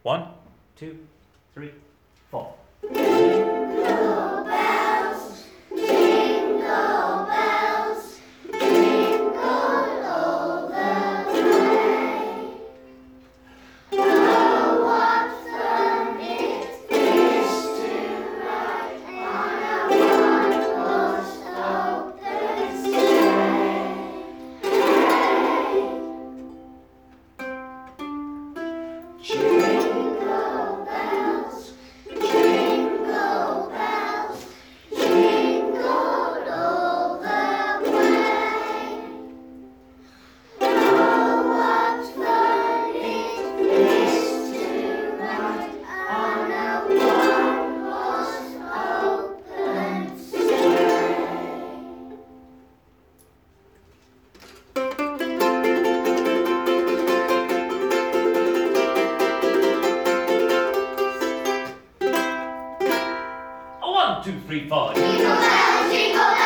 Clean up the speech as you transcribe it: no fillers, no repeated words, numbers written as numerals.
1, 2, 3, 4. Jingle bells, jingle bells, jingle all the way. Oh, what fun it is to ride on a one-horse open sleigh. Jingle bells, jingle bells, jingle all the way. Oh, what fun it is to ride on a one-horse open sleigh. A 1, 2, 3, 4. Jingle bells, jingle